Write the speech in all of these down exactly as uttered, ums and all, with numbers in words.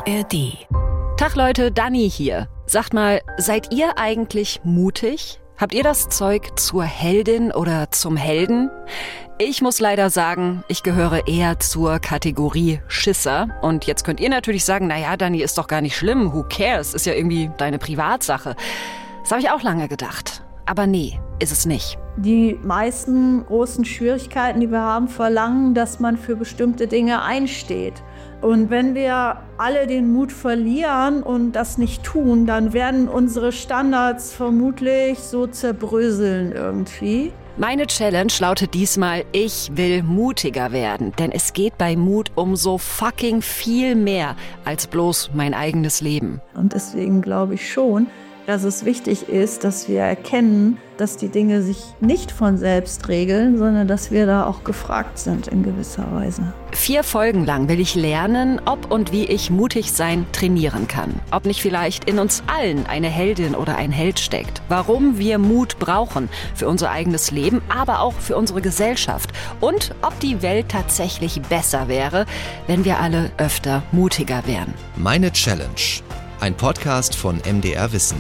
A R D. Tag Leute, Dani hier. Sagt mal, seid ihr eigentlich mutig? Habt ihr das Zeug zur Heldin oder zum Helden? Ich muss leider sagen, ich gehöre eher zur Kategorie Schisser. Und jetzt könnt ihr natürlich sagen, naja, Dani, ist doch gar nicht schlimm, who cares, ist ja irgendwie deine Privatsache. Das habe ich auch lange gedacht. Aber nee, ist es nicht. Die meisten großen Schwierigkeiten, die wir haben, verlangen, dass man für bestimmte Dinge einsteht. Und wenn wir alle den Mut verlieren und das nicht tun, dann werden unsere Standards vermutlich so zerbröseln irgendwie. Meine Challenge lautet diesmal, ich will mutiger werden. Denn es geht bei Mut um so fucking viel mehr als bloß mein eigenes Leben. Und deswegen glaube ich schon, dass es wichtig ist, dass wir erkennen, dass die Dinge sich nicht von selbst regeln, sondern dass wir da auch gefragt sind in gewisser Weise. Vier Folgen lang will ich lernen, ob und wie ich mutig sein trainieren kann. Ob nicht vielleicht in uns allen eine Heldin oder ein Held steckt. Warum wir Mut brauchen für unser eigenes Leben, aber auch für unsere Gesellschaft. Und ob die Welt tatsächlich besser wäre, wenn wir alle öfter mutiger wären. Meine Challenge. Ein Podcast von M D R Wissen.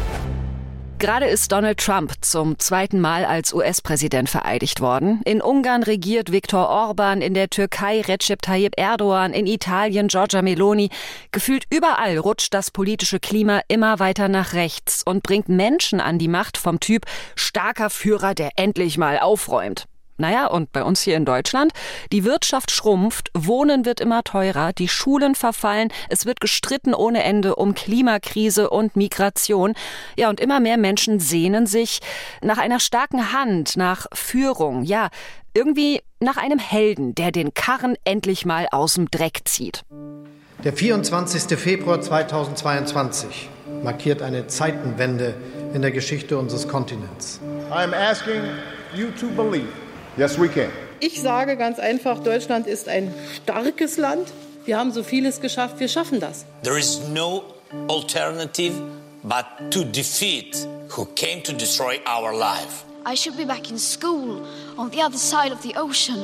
Gerade ist Donald Trump zum zweiten Mal als U S-Präsident vereidigt worden. In Ungarn regiert Viktor Orban, in der Türkei Recep Tayyip Erdogan, in Italien Giorgia Meloni. Gefühlt überall rutscht das politische Klima immer weiter nach rechts und bringt Menschen an die Macht vom Typ starker Führer, der endlich mal aufräumt. Naja, und bei uns hier in Deutschland, die Wirtschaft schrumpft, Wohnen wird immer teurer, die Schulen verfallen, es wird gestritten ohne Ende um Klimakrise und Migration. Ja, und immer mehr Menschen sehnen sich nach einer starken Hand, nach Führung, ja, irgendwie nach einem Helden, der den Karren endlich mal aus dem Dreck zieht. Der vierundzwanzigster Februar zweitausendzweiundzwanzig markiert eine Zeitenwende in der Geschichte unseres Kontinents. I am asking you to believe. Yes, we can. Ich sage ganz einfach, Deutschland ist ein starkes Land. Wir haben so vieles geschafft, wir schaffen das. There is no alternative but to defeat who came to destroy our life. I should be back in school on the other side of the ocean.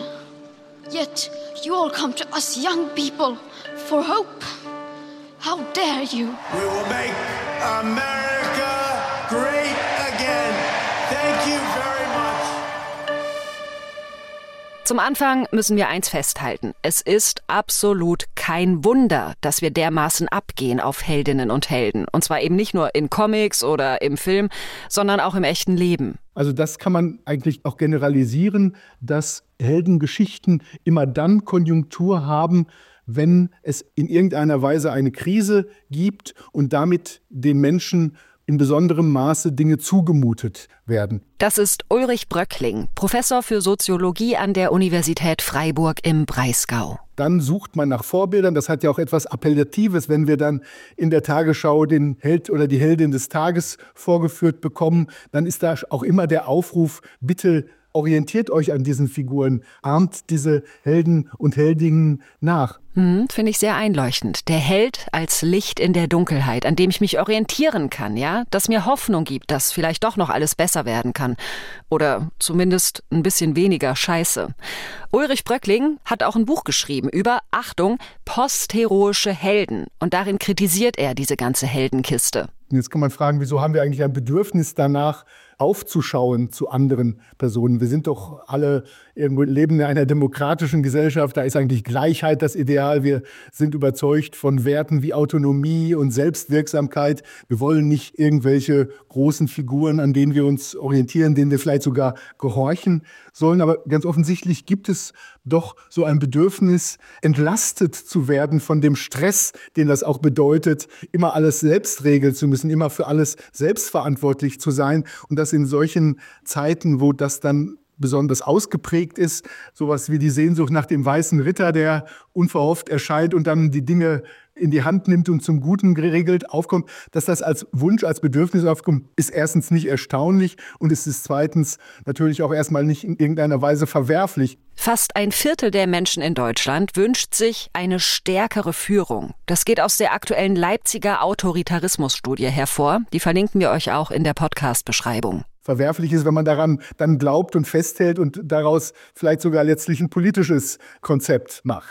Yet you all come to us young people for hope. How dare you? We will make America great again. Thank you very much. Zum Anfang müssen wir eins festhalten. Es ist absolut kein Wunder, dass wir dermaßen abgehen auf Heldinnen und Helden. Und zwar eben nicht nur in Comics oder im Film, sondern auch im echten Leben. Also das kann man eigentlich auch generalisieren, dass Heldengeschichten immer dann Konjunktur haben, wenn es in irgendeiner Weise eine Krise gibt und damit den Menschen in besonderem Maße Dinge zugemutet werden. Das ist Ulrich Bröckling, Professor für Soziologie an der Universität Freiburg im Breisgau. Dann sucht man nach Vorbildern. Das hat ja auch etwas Appellatives, wenn wir dann in der Tagesschau den Held oder die Heldin des Tages vorgeführt bekommen. Dann ist da auch immer der Aufruf, bitte orientiert euch an diesen Figuren, ahmt diese Helden und Heldinnen nach. Hm, finde ich sehr einleuchtend. Der Held als Licht in der Dunkelheit, an dem ich mich orientieren kann, ja, das mir Hoffnung gibt, dass vielleicht doch noch alles besser werden kann. Oder zumindest ein bisschen weniger Scheiße. Ulrich Bröckling hat auch ein Buch geschrieben über, Achtung, postheroische Helden. Und darin kritisiert er diese ganze Heldenkiste. Jetzt kann man fragen, wieso haben wir eigentlich ein Bedürfnis danach, aufzuschauen zu anderen Personen? Wir sind doch alle irgendwo leben in einer demokratischen Gesellschaft, da ist eigentlich Gleichheit das Ideal. Wir sind überzeugt von Werten wie Autonomie und Selbstwirksamkeit. Wir wollen nicht irgendwelche großen Figuren, an denen wir uns orientieren, denen wir vielleicht sogar gehorchen sollen. Aber ganz offensichtlich gibt es doch so ein Bedürfnis, entlastet zu werden von dem Stress, den das auch bedeutet, immer alles selbst regeln zu müssen, immer für alles selbstverantwortlich zu sein. Und das in solchen Zeiten, wo das dann besonders ausgeprägt ist, sowas wie die Sehnsucht nach dem weißen Ritter, der unverhofft erscheint und dann die Dinge in die Hand nimmt und zum Guten geregelt aufkommt, dass das als Wunsch, als Bedürfnis aufkommt, ist erstens nicht erstaunlich und es ist zweitens natürlich auch erstmal nicht in irgendeiner Weise verwerflich. Fast ein Viertel der Menschen in Deutschland wünscht sich eine stärkere Führung. Das geht aus der aktuellen Leipziger Autoritarismusstudie hervor. Die verlinken wir euch auch in der Podcast-Beschreibung. Verwerflich ist, wenn man daran dann glaubt und festhält und daraus vielleicht sogar letztlich ein politisches Konzept macht.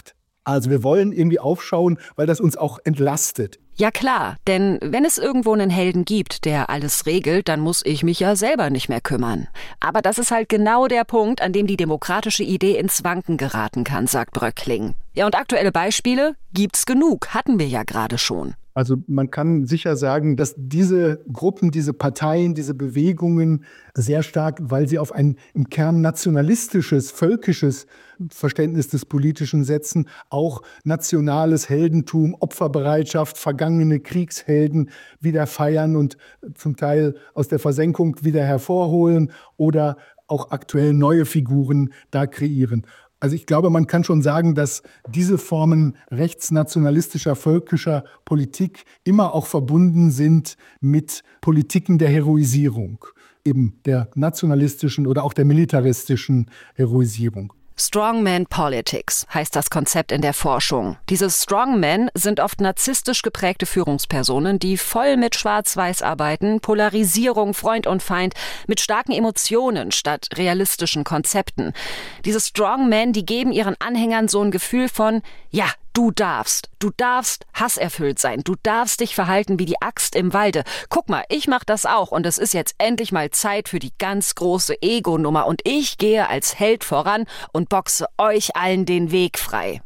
Also wir wollen irgendwie aufschauen, weil das uns auch entlastet. Ja klar, denn wenn es irgendwo einen Helden gibt, der alles regelt, dann muss ich mich ja selber nicht mehr kümmern. Aber das ist halt genau der Punkt, an dem die demokratische Idee ins Wanken geraten kann, sagt Bröckling. Ja, und aktuelle Beispiele gibt's genug, hatten wir ja gerade schon. Also man kann sicher sagen, dass diese Gruppen, diese Parteien, diese Bewegungen sehr stark, weil sie auf ein im Kern nationalistisches, völkisches Verständnis des Politischen setzen, auch nationales Heldentum, Opferbereitschaft, vergangene Kriegshelden wieder feiern und zum Teil aus der Versenkung wieder hervorholen oder auch aktuell neue Figuren da kreieren. Also ich glaube, man kann schon sagen, dass diese Formen rechtsnationalistischer, völkischer Politik immer auch verbunden sind mit Politiken der Heroisierung, eben der nationalistischen oder auch der militaristischen Heroisierung. Strongman Politics heißt das Konzept in der Forschung. Diese Strongmen sind oft narzisstisch geprägte Führungspersonen, die voll mit Schwarz-Weiß arbeiten, Polarisierung, Freund und Feind, mit starken Emotionen statt realistischen Konzepten. Diese Strongmen, die geben ihren Anhängern so ein Gefühl von, ja, du darfst, du darfst hasserfüllt sein, du darfst dich verhalten wie die Axt im Walde. Guck mal, ich mach das auch und es ist jetzt endlich mal Zeit für die ganz große Ego-Nummer und ich gehe als Held voran und boxe euch allen den Weg frei.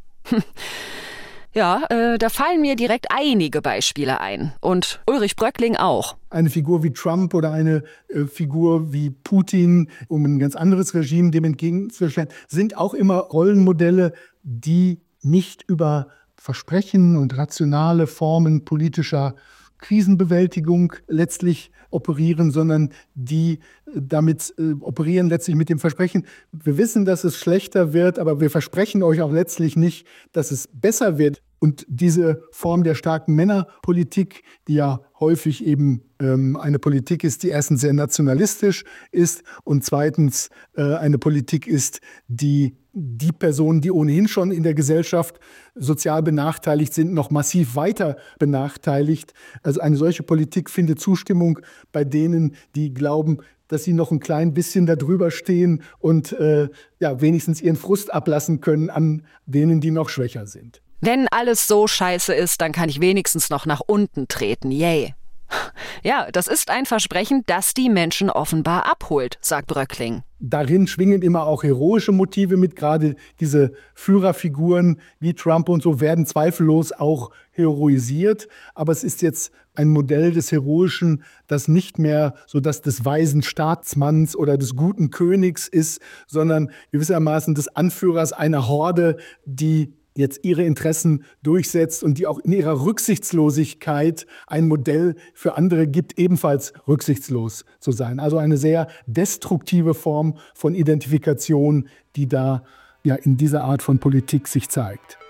Ja, äh, da fallen mir direkt einige Beispiele ein und Ulrich Bröckling auch. Eine Figur wie Trump oder eine äh, Figur wie Putin, um ein ganz anderes Regime dem entgegenzustellen, sind auch immer Rollenmodelle, die nicht über Versprechen und rationale Formen politischer Krisenbewältigung letztlich operieren, sondern die damit äh, operieren letztlich mit dem Versprechen, wir wissen, dass es schlechter wird, aber wir versprechen euch auch letztlich nicht, dass es besser wird. Und diese Form der starken Männerpolitik, die ja häufig eben ähm, eine Politik ist, die erstens sehr nationalistisch ist und zweitens äh, eine Politik ist, die die Personen, die ohnehin schon in der Gesellschaft sozial benachteiligt sind, noch massiv weiter benachteiligt. Also eine solche Politik findet Zustimmung bei denen, die glauben, dass sie noch ein klein bisschen da drüber stehen und äh, ja, wenigstens ihren Frust ablassen können an denen, die noch schwächer sind. Wenn alles so scheiße ist, dann kann ich wenigstens noch nach unten treten. Yay. Ja, das ist ein Versprechen, das die Menschen offenbar abholt, sagt Bröckling. Darin schwingen immer auch heroische Motive mit. Gerade diese Führerfiguren wie Trump und so werden zweifellos auch heroisiert. Aber es ist jetzt ein Modell des Heroischen, das nicht mehr so das des weisen Staatsmanns oder des guten Königs ist, sondern gewissermaßen des Anführers einer Horde, die jetzt ihre Interessen durchsetzt und die auch in ihrer Rücksichtslosigkeit ein Modell für andere gibt, ebenfalls rücksichtslos zu sein. Also eine sehr destruktive Form von Identifikation, die da ja in dieser Art von Politik sich zeigt.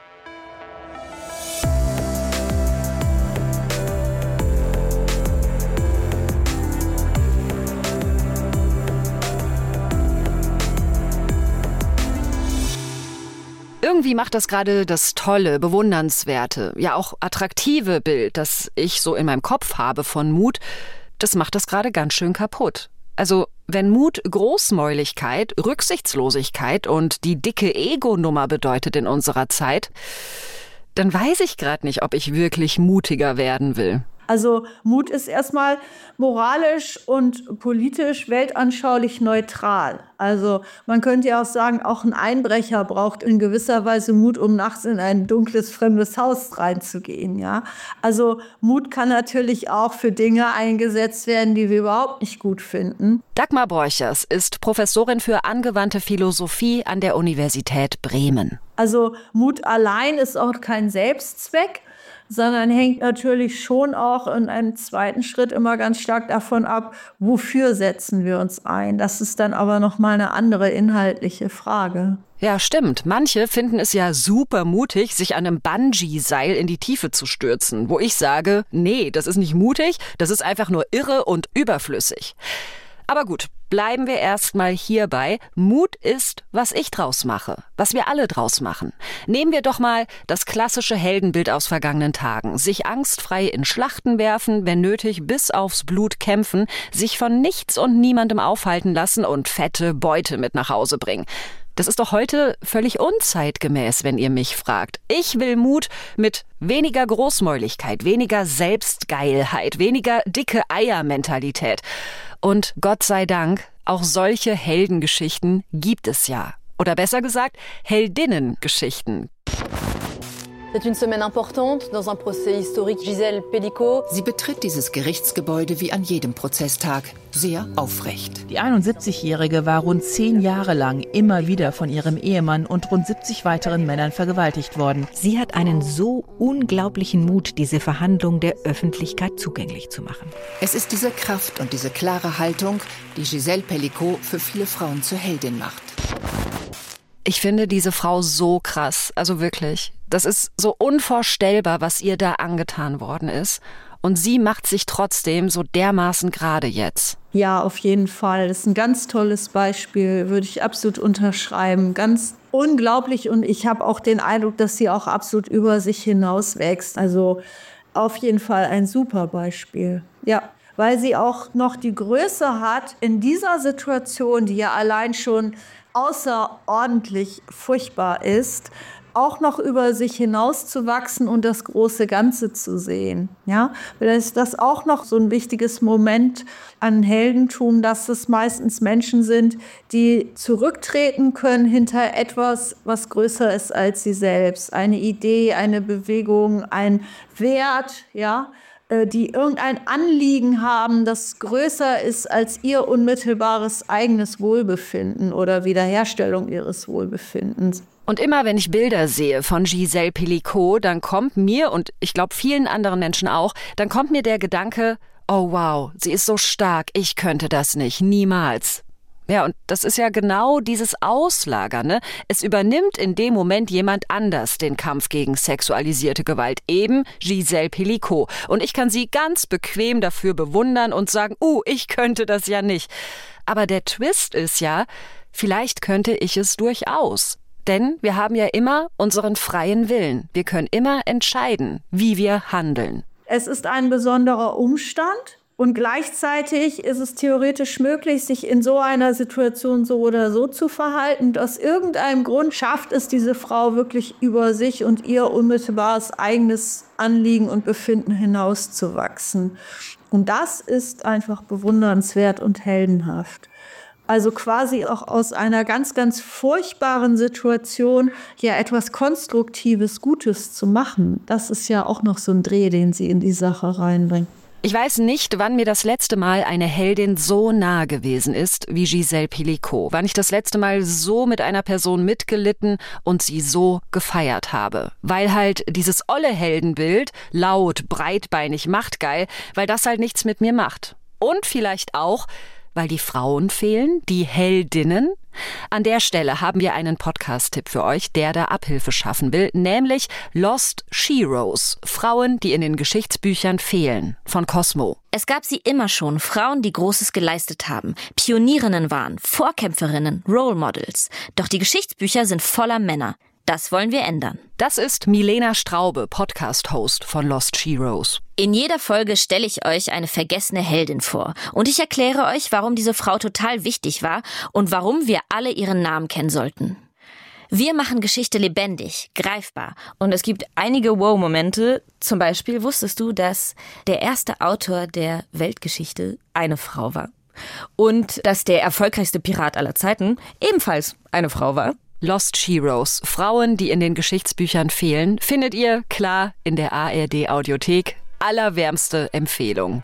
Irgendwie macht das gerade das tolle, bewundernswerte, ja auch attraktive Bild, das ich so in meinem Kopf habe von Mut, das macht das gerade ganz schön kaputt. Also wenn Mut Großmäuligkeit, Rücksichtslosigkeit und die dicke Ego-Nummer bedeutet in unserer Zeit, dann weiß ich gerade nicht, ob ich wirklich mutiger werden will. Also Mut ist erstmal moralisch und politisch weltanschaulich neutral. Also man könnte ja auch sagen, auch ein Einbrecher braucht in gewisser Weise Mut, um nachts in ein dunkles, fremdes Haus reinzugehen. Ja? Also Mut kann natürlich auch für Dinge eingesetzt werden, die wir überhaupt nicht gut finden. Dagmar Borchers ist Professorin für angewandte Philosophie an der Universität Bremen. Also Mut allein ist auch kein Selbstzweck, sondern hängt natürlich schon auch in einem zweiten Schritt immer ganz stark davon ab, wofür setzen wir uns ein. Das ist dann aber nochmal eine andere inhaltliche Frage. Ja, stimmt. Manche finden es ja super mutig, sich an einem Bungee-Seil in die Tiefe zu stürzen, wo ich sage, nee, das ist nicht mutig, das ist einfach nur irre und überflüssig. Aber gut, bleiben wir erstmal hierbei. Mut ist, was ich draus mache, was wir alle draus machen. Nehmen wir doch mal das klassische Heldenbild aus vergangenen Tagen. Sich angstfrei in Schlachten werfen, wenn nötig bis aufs Blut kämpfen, sich von nichts und niemandem aufhalten lassen und fette Beute mit nach Hause bringen. Das ist doch heute völlig unzeitgemäß, wenn ihr mich fragt. Ich will Mut mit weniger Großmäuligkeit, weniger Selbstgeilheit, weniger dicke Eier-Mentalität. Und Gott sei Dank, auch solche Heldengeschichten gibt es ja. Oder besser gesagt, Heldinnengeschichten. C'est une semaine importante dans un procès historique. Gisèle Pelicot. Sie betritt dieses Gerichtsgebäude wie an jedem Prozesstag, sehr aufrecht. Die einundsiebzigjährige war rund zehn Jahre lang immer wieder von ihrem Ehemann und rund siebzig weiteren Männern vergewaltigt worden. Sie hat einen so unglaublichen Mut, diese Verhandlung der Öffentlichkeit zugänglich zu machen. Es ist diese Kraft und diese klare Haltung, die Gisèle Pelicot für viele Frauen zur Heldin macht. Ich finde diese Frau so krass, also wirklich. Das ist so unvorstellbar, was ihr da angetan worden ist. Und sie macht sich trotzdem so dermaßen gerade jetzt. Ja, auf jeden Fall. Das ist ein ganz tolles Beispiel, würde ich absolut unterschreiben. Ganz unglaublich und ich habe auch den Eindruck, dass sie auch absolut über sich hinaus wächst. Also auf jeden Fall ein super Beispiel. Ja, weil sie auch noch die Größe hat, in dieser Situation, die ja allein schon außerordentlich furchtbar ist, auch noch über sich hinauszuwachsen und das große Ganze zu sehen. Ja, vielleicht ist das auch noch so ein wichtiges Moment an Heldentum, dass es meistens Menschen sind, die zurücktreten können hinter etwas, was größer ist als sie selbst. Eine Idee, eine Bewegung, ein Wert, ja, die irgendein Anliegen haben, das größer ist als ihr unmittelbares eigenes Wohlbefinden oder Wiederherstellung ihres Wohlbefindens. Und immer wenn ich Bilder sehe von Gisèle Pelicot, dann kommt mir, und ich glaube vielen anderen Menschen auch, dann kommt mir der Gedanke, oh wow, sie ist so stark, ich könnte das nicht, niemals. Ja, und das ist ja genau dieses Auslagern, ne? Es übernimmt in dem Moment jemand anders den Kampf gegen sexualisierte Gewalt, eben Gisèle Pelicot. Und ich kann sie ganz bequem dafür bewundern und sagen, uh, ich könnte das ja nicht. Aber der Twist ist ja, vielleicht könnte ich es durchaus. Denn wir haben ja immer unseren freien Willen. Wir können immer entscheiden, wie wir handeln. Es ist ein besonderer Umstand. Und gleichzeitig ist es theoretisch möglich, sich in so einer Situation so oder so zu verhalten. Aus irgendeinem Grund schafft es diese Frau wirklich über sich und ihr unmittelbares eigenes Anliegen und Befinden hinauszuwachsen. Und das ist einfach bewundernswert und heldenhaft. Also quasi auch aus einer ganz, ganz furchtbaren Situation ja etwas Konstruktives, Gutes zu machen. Das ist ja auch noch so ein Dreh, den sie in die Sache reinbringt. Ich weiß nicht, wann mir das letzte Mal eine Heldin so nah gewesen ist wie Gisèle Pelicot. Wann ich das letzte Mal so mit einer Person mitgelitten und sie so gefeiert habe. Weil halt dieses olle Heldenbild, laut, breitbeinig, machtgeil, weil das halt nichts mit mir macht. Und vielleicht auch, weil die Frauen fehlen, die Heldinnen. An der Stelle haben wir einen Podcast-Tipp für euch, der da Abhilfe schaffen will, nämlich Lost Sheroes, Frauen, die in den Geschichtsbüchern fehlen, von Cosmo. Es gab sie immer schon, Frauen, die Großes geleistet haben, Pionierinnen waren, Vorkämpferinnen, Role Models. Doch die Geschichtsbücher sind voller Männer. Das wollen wir ändern. Das ist Milena Straube, Podcast-Host von Lost Sheroes. In jeder Folge stelle ich euch eine vergessene Heldin vor. Und ich erkläre euch, warum diese Frau total wichtig war und warum wir alle ihren Namen kennen sollten. Wir machen Geschichte lebendig, greifbar. Und es gibt einige Wow-Momente. Zum Beispiel wusstest du, dass der erste Autor der Weltgeschichte eine Frau war. Und dass der erfolgreichste Pirat aller Zeiten ebenfalls eine Frau war. Lost Sheroes, Frauen, die in den Geschichtsbüchern fehlen, findet ihr, klar, in der A R D-Audiothek. Allerwärmste Empfehlung.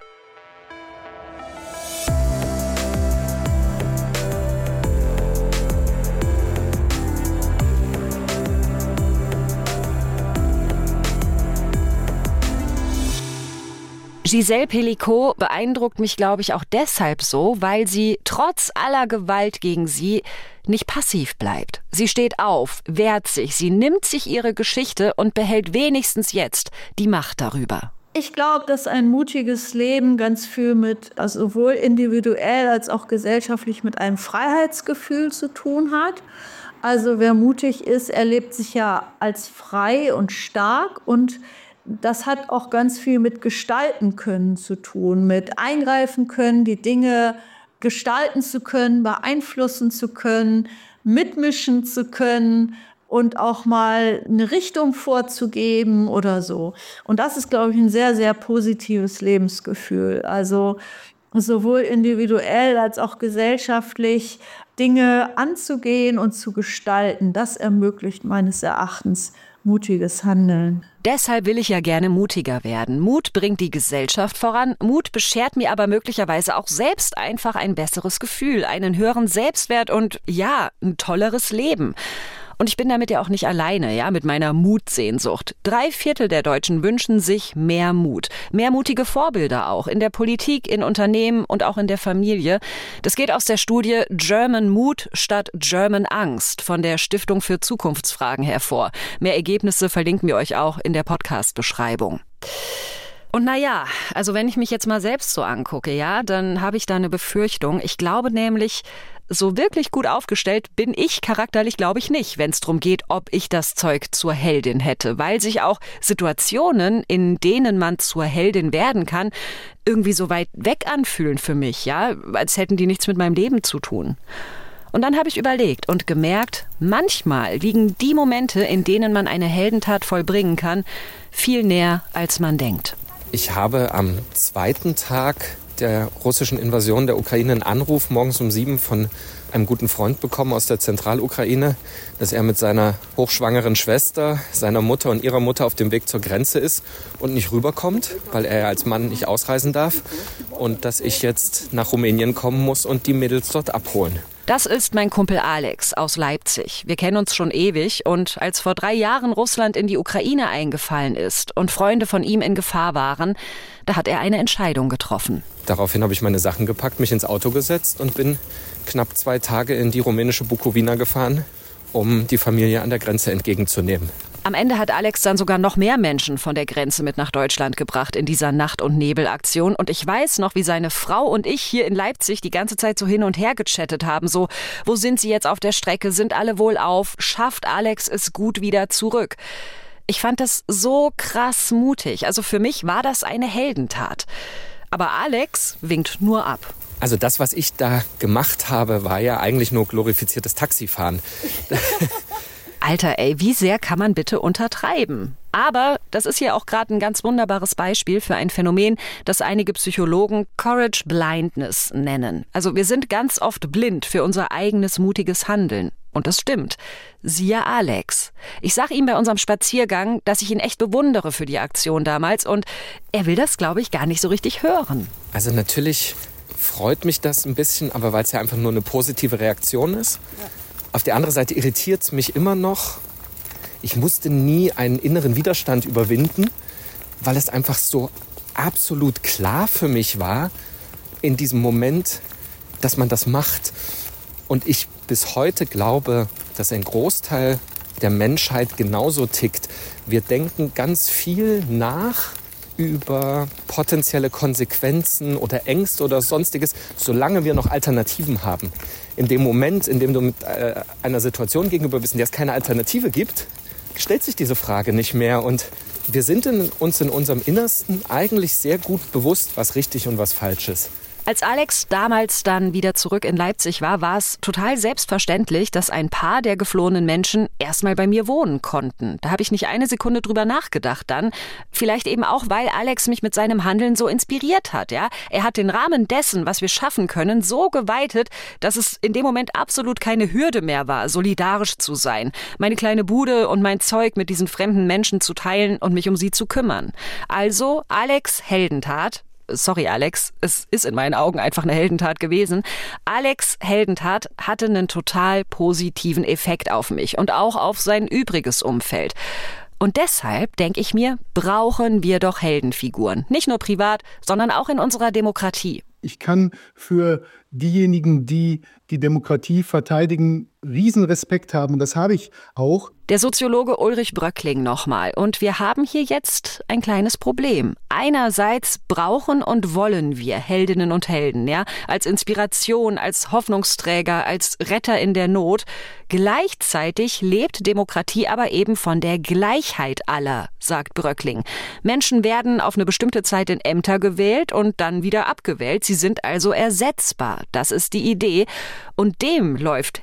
Gisèle Pelicot beeindruckt mich, glaube ich, auch deshalb so, weil sie trotz aller Gewalt gegen sie nicht passiv bleibt. Sie steht auf, wehrt sich, sie nimmt sich ihre Geschichte und behält wenigstens jetzt die Macht darüber. Ich glaube, dass ein mutiges Leben ganz viel mit, also sowohl individuell als auch gesellschaftlich mit einem Freiheitsgefühl zu tun hat. Also wer mutig ist, erlebt sich ja als frei und stark und das hat auch ganz viel mit gestalten können zu tun, mit eingreifen können, die Dinge gestalten zu können, beeinflussen zu können, mitmischen zu können und auch mal eine Richtung vorzugeben oder so. Und das ist, glaube ich, ein sehr, sehr positives Lebensgefühl. Also sowohl individuell als auch gesellschaftlich Dinge anzugehen und zu gestalten, das ermöglicht meines Erachtens mutiges Handeln. Deshalb will ich ja gerne mutiger werden. Mut bringt die Gesellschaft voran. Mut beschert mir aber möglicherweise auch selbst einfach ein besseres Gefühl, einen höheren Selbstwert und ja, ein tolleres Leben. Und ich bin damit ja auch nicht alleine, ja, mit meiner Mutsehnsucht. Drei Viertel der Deutschen wünschen sich mehr Mut. Mehr mutige Vorbilder auch. In der Politik, in Unternehmen und auch in der Familie. Das geht aus der Studie German Mut statt German Angst von der Stiftung für Zukunftsfragen hervor. Mehr Ergebnisse verlinken wir euch auch in der Podcast-Beschreibung. Und naja, also wenn ich mich jetzt mal selbst so angucke, ja, dann habe ich da eine Befürchtung. Ich glaube nämlich, so wirklich gut aufgestellt bin ich charakterlich, glaube ich, nicht, wenn es darum geht, ob ich das Zeug zur Heldin hätte. Weil sich auch Situationen, in denen man zur Heldin werden kann, irgendwie so weit weg anfühlen für mich, ja, als hätten die nichts mit meinem Leben zu tun. Und dann habe ich überlegt und gemerkt, manchmal liegen die Momente, in denen man eine Heldentat vollbringen kann, viel näher, als man denkt. Ich habe am zweiten Tag der russischen Invasion der Ukraine einen Anruf morgens um sieben von einem guten Freund bekommen aus der Zentralukraine, dass er mit seiner hochschwangeren Schwester, seiner Mutter und ihrer Mutter auf dem Weg zur Grenze ist und nicht rüberkommt, weil er als Mann nicht ausreisen darf, und dass ich jetzt nach Rumänien kommen muss und die Mädels dort abholen. Das ist mein Kumpel Alex aus Leipzig. Wir kennen uns schon ewig und als vor drei Jahren Russland in die Ukraine eingefallen ist und Freunde von ihm in Gefahr waren, da hat er eine Entscheidung getroffen. Daraufhin habe ich meine Sachen gepackt, mich ins Auto gesetzt und bin knapp zwei Tage in die rumänische Bukowina gefahren, um die Familie an der Grenze entgegenzunehmen. Am Ende hat Alex dann sogar noch mehr Menschen von der Grenze mit nach Deutschland gebracht in dieser Nacht- und Nebelaktion. Und ich weiß noch, wie seine Frau und ich hier in Leipzig die ganze Zeit so hin und her gechattet haben. So, wo sind sie jetzt auf der Strecke? Sind alle wohlauf? Schafft Alex es gut wieder zurück? Ich fand das so krass mutig. Also für mich war das eine Heldentat. Aber Alex winkt nur ab. Also das, was ich da gemacht habe, war ja eigentlich nur glorifiziertes Taxifahren. Alter, ey, wie sehr kann man bitte untertreiben? Aber das ist ja auch gerade ein ganz wunderbares Beispiel für ein Phänomen, das einige Psychologen Courage Blindness nennen. Also wir sind ganz oft blind für unser eigenes mutiges Handeln. Und das stimmt. Siehe Alex. Ich sag ihm bei unserem Spaziergang, dass ich ihn echt bewundere für die Aktion damals. Und er will das, glaube ich, gar nicht so richtig hören. Also natürlich freut mich das ein bisschen, aber weil es ja einfach nur eine positive Reaktion ist. Ja. Auf der anderen Seite irritiert es mich immer noch. Ich musste nie einen inneren Widerstand überwinden, weil es einfach so absolut klar für mich war, in diesem Moment, dass man das macht. Und ich bis heute glaube, dass ein Großteil der Menschheit genauso tickt. Wir denken ganz viel nach über potenzielle Konsequenzen oder Ängste oder Sonstiges, solange wir noch Alternativen haben. In dem Moment, in dem du mit äh, einer Situation gegenüber bist, in der es keine Alternative gibt, stellt sich diese Frage nicht mehr. Und wir sind in, uns in unserem Innersten eigentlich sehr gut bewusst, was richtig und was falsch ist. Als Alex damals dann wieder zurück in Leipzig war, war es total selbstverständlich, dass ein paar der geflohenen Menschen erstmal bei mir wohnen konnten. Da habe ich nicht eine Sekunde drüber nachgedacht dann. Vielleicht eben auch, weil Alex mich mit seinem Handeln so inspiriert hat. Ja? Er hat den Rahmen dessen, was wir schaffen können, so geweitet, dass es in dem Moment absolut keine Hürde mehr war, solidarisch zu sein. Meine kleine Bude und mein Zeug mit diesen fremden Menschen zu teilen und mich um sie zu kümmern. Also Alex' Heldentat. Sorry, Alex, es ist in meinen Augen einfach eine Heldentat gewesen. Alex' Heldentat hatte einen total positiven Effekt auf mich und auch auf sein übriges Umfeld. Und deshalb, denke ich mir, brauchen wir doch Heldenfiguren. Nicht nur privat, sondern auch in unserer Demokratie. Ich kann für diejenigen, die die Demokratie verteidigen, Riesenrespekt haben. Und das habe ich auch. Der Soziologe Ulrich Bröckling nochmal. Und wir haben hier jetzt ein kleines Problem. Einerseits brauchen und wollen wir Heldinnen und Helden, ja, als Inspiration, als Hoffnungsträger, als Retter in der Not. Gleichzeitig lebt Demokratie aber eben von der Gleichheit aller, sagt Bröckling. Menschen werden auf eine bestimmte Zeit in Ämter gewählt und dann wieder abgewählt. Sie sind also ersetzbar. Das ist die Idee. Und dem läuft Helden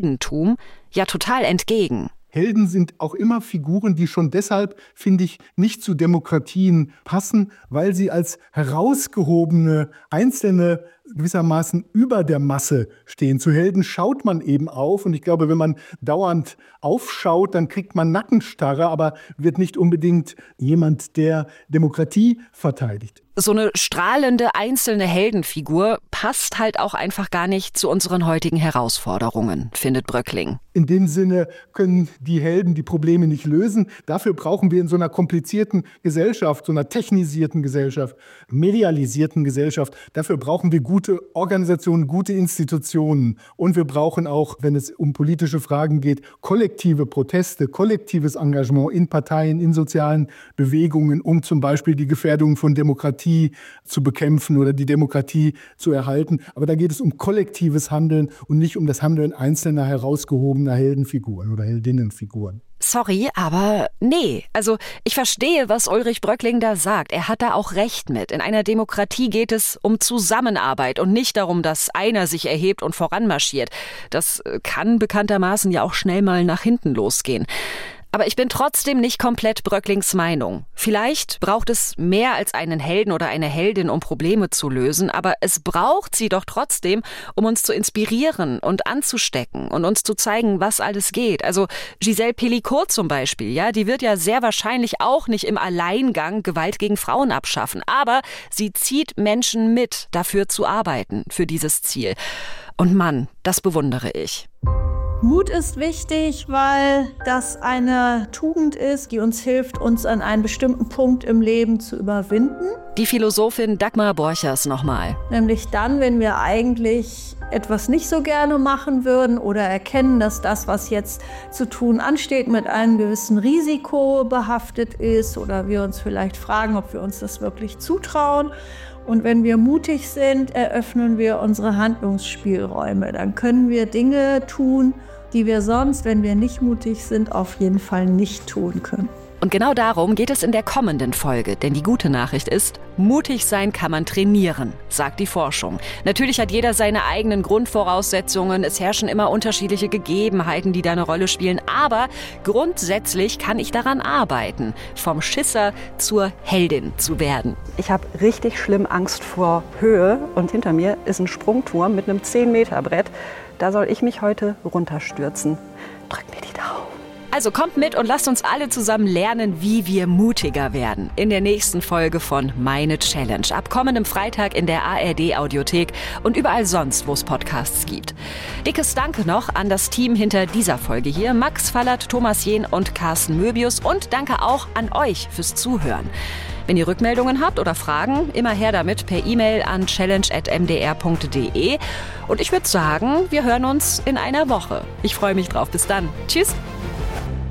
Heldentum ja total entgegen. Helden sind auch immer Figuren, die schon deshalb, finde ich, nicht zu Demokratien passen, weil sie als herausgehobene Einzelne gewissermaßen über der Masse stehen. Zu Helden schaut man eben auf und ich glaube, wenn man dauernd aufschaut, dann kriegt man Nackenstarre, aber wird nicht unbedingt jemand, der Demokratie verteidigt. So eine strahlende einzelne Heldenfigur passt halt auch einfach gar nicht zu unseren heutigen Herausforderungen, findet Bröckling. In dem Sinne können die Helden die Probleme nicht lösen. Dafür brauchen wir in so einer komplizierten Gesellschaft, so einer technisierten Gesellschaft, medialisierten Gesellschaft, dafür brauchen wir gute Organisationen, gute Institutionen. Und wir brauchen auch, wenn es um politische Fragen geht, kollektive Proteste, kollektives Engagement in Parteien, in sozialen Bewegungen, um zum Beispiel die Gefährdung von Demokratie zu bekämpfen oder die Demokratie zu erhalten. Aber da geht es um kollektives Handeln und nicht um das Handeln einzelner herausgehobener Heldenfiguren oder Heldinnenfiguren. Sorry, aber nee. Also ich verstehe, was Ulrich Bröckling da sagt. Er hat da auch recht mit. In einer Demokratie geht es um Zusammenarbeit und nicht darum, dass einer sich erhebt und voranmarschiert. Das kann bekanntermaßen ja auch schnell mal nach hinten losgehen. Aber ich bin trotzdem nicht komplett Bröcklings Meinung. Vielleicht braucht es mehr als einen Helden oder eine Heldin, um Probleme zu lösen, aber es braucht sie doch trotzdem, um uns zu inspirieren und anzustecken und uns zu zeigen, was alles geht. Also Giselle Pelicot zum Beispiel, ja, die wird ja sehr wahrscheinlich auch nicht im Alleingang Gewalt gegen Frauen abschaffen, aber sie zieht Menschen mit, dafür zu arbeiten, für dieses Ziel. Und Mann, das bewundere ich. Mut ist wichtig, weil das eine Tugend ist, die uns hilft, uns an einen bestimmten Punkt im Leben zu überwinden. Die Philosophin Dagmar Borchers nochmal. Nämlich dann, wenn wir eigentlich etwas nicht so gerne machen würden oder erkennen, dass das, was jetzt zu tun ansteht, mit einem gewissen Risiko behaftet ist oder wir uns vielleicht fragen, ob wir uns das wirklich zutrauen. Und wenn wir mutig sind, eröffnen wir unsere Handlungsspielräume. Dann können wir Dinge tun, die wir sonst, wenn wir nicht mutig sind, auf jeden Fall nicht tun können. Und genau darum geht es in der kommenden Folge. Denn die gute Nachricht ist, mutig sein kann man trainieren, sagt die Forschung. Natürlich hat jeder seine eigenen Grundvoraussetzungen. Es herrschen immer unterschiedliche Gegebenheiten, die da eine Rolle spielen. Aber grundsätzlich kann ich daran arbeiten, vom Schisser zur Heldin zu werden. Ich habe richtig schlimm Angst vor Höhe. Und hinter mir ist ein Sprungturm mit einem zehn Meter Brett. Da soll ich mich heute runterstürzen. Drück mir die Daumen. Also kommt mit und lasst uns alle zusammen lernen, wie wir mutiger werden. In der nächsten Folge von Meine Challenge. Ab kommendem Freitag in der A R D-Audiothek und überall sonst, wo es Podcasts gibt. Dickes Danke noch an das Team hinter dieser Folge hier. Max Fallert, Thomas Jehn und Carsten Möbius. Und danke auch an euch fürs Zuhören. Wenn ihr Rückmeldungen habt oder Fragen, immer her damit per E-Mail an challenge at m d r punkt d e. Und ich würde sagen, wir hören uns in einer Woche. Ich freue mich drauf. Bis dann. Tschüss.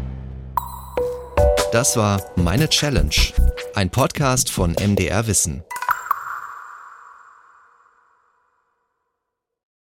Das war Meine Challenge, ein Podcast von M D R Wissen.